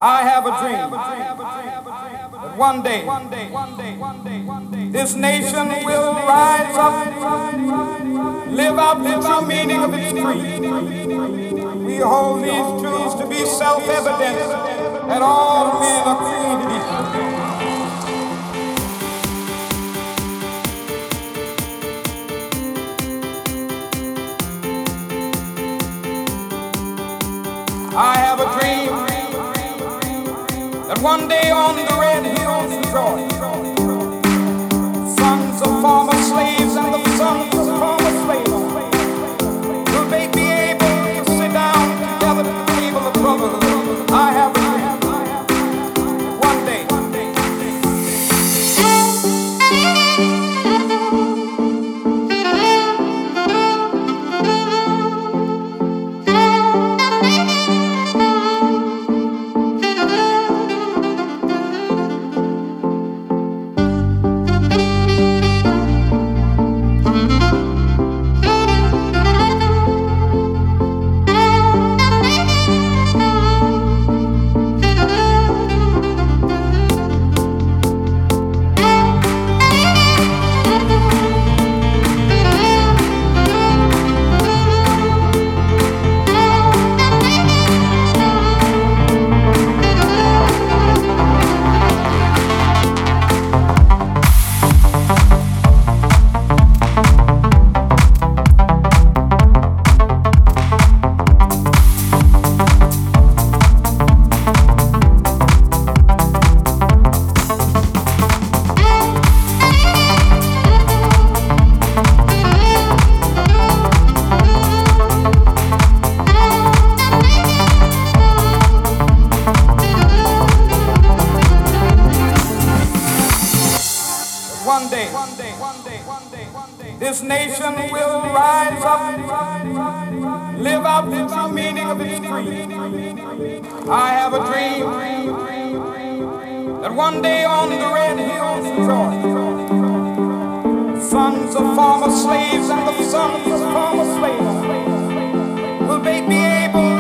I have a dream that one day this nation will rise up, live out the true meaning of its creed. We hold these truths to be self-evident that all men are created equal. I have a dream that one day on the red hills of Georgia, sons of former slaves and the sons of former slaves will they be able to sit down together at the table of brotherhood. I have a dream that one day. This nation will rise up, live out the true meaning of its creed. I have a dream that one day on the red hills of Georgia, sons of former slaves and the sons of former slaves will they be able